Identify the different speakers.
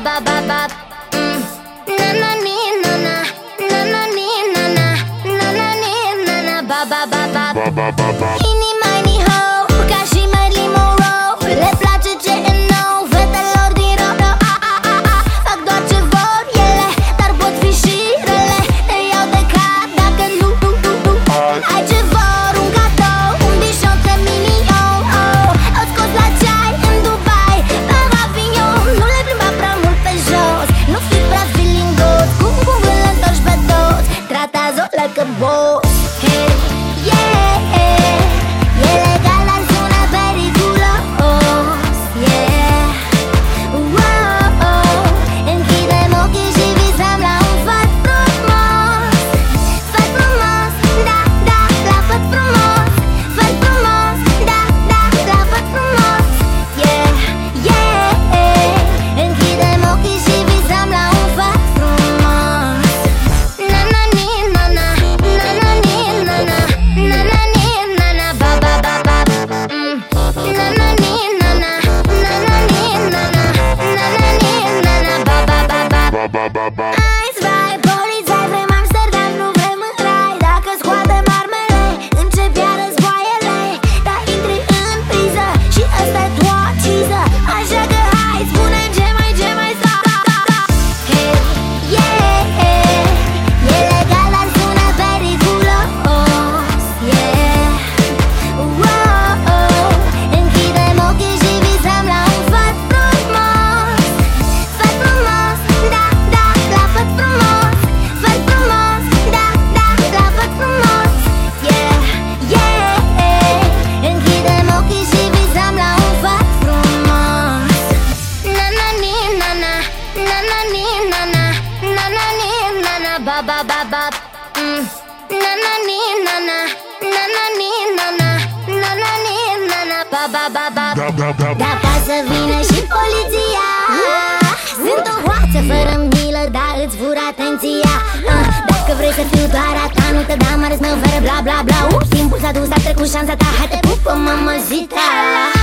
Speaker 1: ba ba ba. Na na ni na na, na na ni na na, na na ni na na, ba ba ba ba. Ini mai ni ho, ca și Marilyn Monroe. Le place ce e nou, fetelor din Ro-Ro. Fac doar ce vor ele, dar pot fi și rele. Te iau de cap dacă nu ai ce vor, un cadou, un bișot de milion. Îți scos la ceai în Dubai, la Avignon. Nu le plimba prea mult pe jos, nu fi prea filingos. Cum îl întorci pe toți, tratează-o like a boss. Hey, yeah, e legal, dar sună periculos. Yeah, wow, închidem ochii și visăm la un făt frumos. Făt frumos, da, da, la făt frumos. Făt frumos, da, da, la făt frumos. Yeah, yeah, închidem ochii și visăm la un făt frumos. Na na ni na na, na na ni na na, na na ni na na, ba ba ba ba. Na na ni na na, na na ni na na, na na ni na na, ba ba ba. Ice vibe, polițai, vrem Amsterdam, nu vrem în rai. Dacă scoatem armele, încep iar războaiele. Dar intri în priză și ăsta-i doar ciză. Așa că hai, spune-mi ce mai stop. Hey, yeah, e legal, dar sună periculos. Yeah, wow, închidem ochii și visăm la un făt frumos. Făt frumos, da, da, la făt frumos. Făt frumos, da, da, la făt frumos. Yeah, yeah, închidem ochii și visăm la un făt frumos. Na na ni na na, na na ni na na, na na ni na na, ba ba ba ba. Na na ni na na, na na ni na na, na na ni na na, ba ba ba ba. Dacă să vină și poliția, sunt o hoață fără milă, dar îți fur atenția. Dacă vrei să fiu doar a ta, nu te da mare snoveră, bla bla bla. Timpul s-a dus, a trecut șansa ta, hai te pupă, mamăzita.